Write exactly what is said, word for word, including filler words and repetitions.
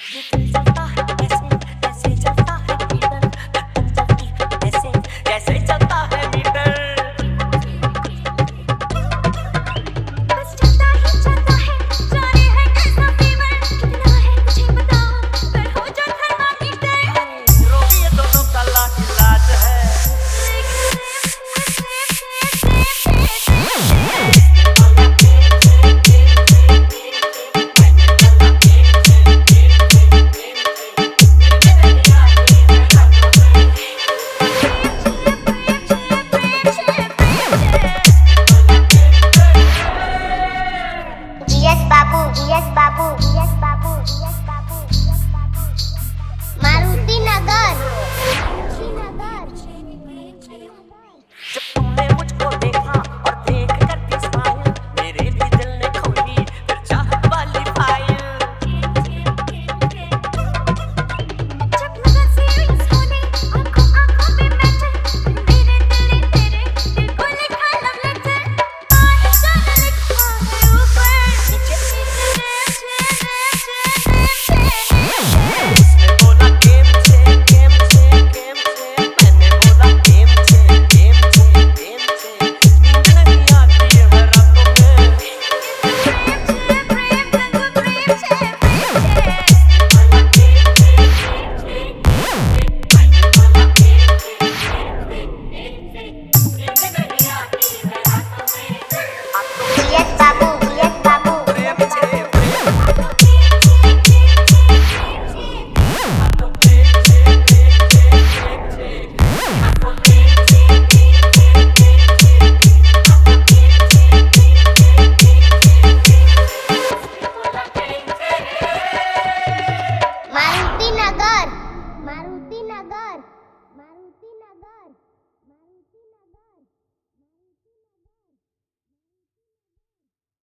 ये दिल चलता है ऐसे ऐसे चलता है मीटर धड़कन चलती है ऐसे जैसे चलता है मीटर बस चलता ही चलता है जाने है कैसा फीवर कितना है मुझे बताओ पर हो जो थर्मामीटर रोगी ये दोनों का लाख इलाज है Yes, Babu. Yes, Babu. Yes, Babu. Yes, Babu. Yes, Babu. Maruti Nagar. जब तुमने मुझको देखा और देख कर दी स्माइल मेरे भी दिल ने खोली फिर चाहत वाली फाइल जब लगा सीरियस होने आंखों आंखों में मैटर मेरे दिल ने तेरे दिल को लिखा लव लेटर आज जाने लिखा है ऊपर नीचे उसने बोला गेम से गेम से गेम से मैंने बोला गेम से गेम से गेम से नींद नहीं आती है रातों में Yes, Babu. Yes, Babu. प्रेम से प्रेम Maruti Nagar. Maruti Nagar. Maruti Nagar.